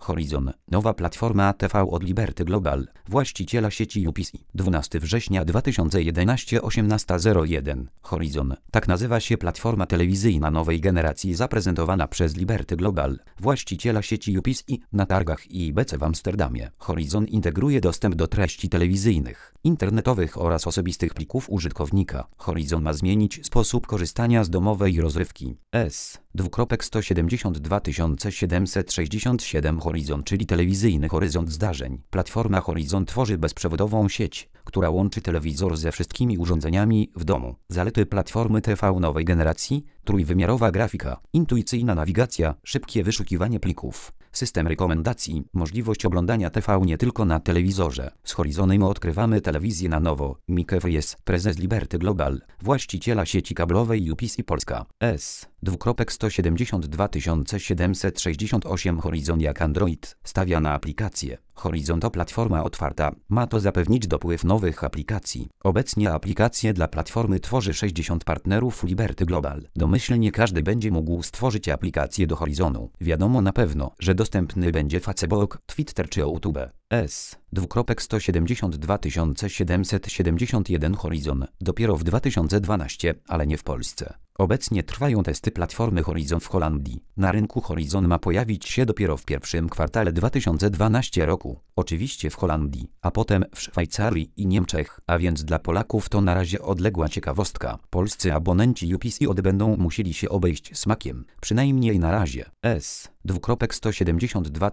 Horizon. Nowa platforma TV od Liberty Global, właściciela sieci UPC. 12 września 2011 18:01. Horizon. Tak nazywa się platforma telewizyjna nowej generacji zaprezentowana przez Liberty Global, właściciela sieci UPC na targach IBC w Amsterdamie. Horizon integruje dostęp do treści telewizyjnych, internetowych oraz osobistych plików użytkownika. Horizon ma zmienić sposób korzystania z domowej rozrywki. S:172 767 Horizon, czyli telewizyjny horyzont zdarzeń. Platforma Horizon tworzy bezprzewodową sieć, która łączy telewizor ze wszystkimi urządzeniami w domu. Zalety platformy TV nowej generacji: trójwymiarowa grafika, intuicyjna nawigacja, szybkie wyszukiwanie plików, system rekomendacji, możliwość oglądania TV nie tylko na telewizorze. Z Horizonem odkrywamy telewizję na nowo. Mike jest prezes Liberty Global, właściciela sieci kablowej UPC Polska. S:172 768 Horizon jak Android stawia na aplikacje. Horizon to platforma otwarta, ma to zapewnić dopływ nowych aplikacji. Obecnie aplikacje dla platformy tworzy 60 partnerów Liberty Global. Domyślnie każdy będzie mógł stworzyć aplikację do Horizonu. Wiadomo na pewno, że dostępny będzie Facebook, Twitter czy YouTube. S:172 771 Horizon dopiero w 2012, ale nie w Polsce. Obecnie trwają testy platformy Horizon w Holandii. Na rynku Horizon ma pojawić się dopiero w pierwszym kwartale 2012 roku. Oczywiście w Holandii, a potem w Szwajcarii i Niemczech, a więc dla Polaków to na razie odległa ciekawostka. Polscy abonenci UPC będą musieli się obejść smakiem, przynajmniej na razie. S:172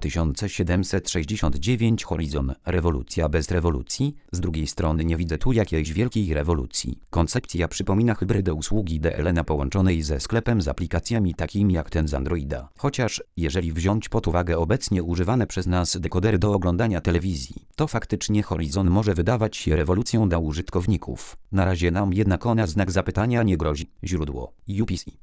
769 Horizon. Rewolucja bez rewolucji? Z drugiej strony nie widzę tu jakiejś wielkiej rewolucji. Koncepcja przypomina hybrydę usługi DLNA połączonej ze sklepem z aplikacjami takimi jak ten z Androida. Chociaż, jeżeli wziąć pod uwagę obecnie używane przez nas dekodery do oglądania telewizji, to faktycznie Horizon może wydawać się rewolucją dla użytkowników. Na razie nam jednak ona znak zapytania nie grozi. Źródło: UPC.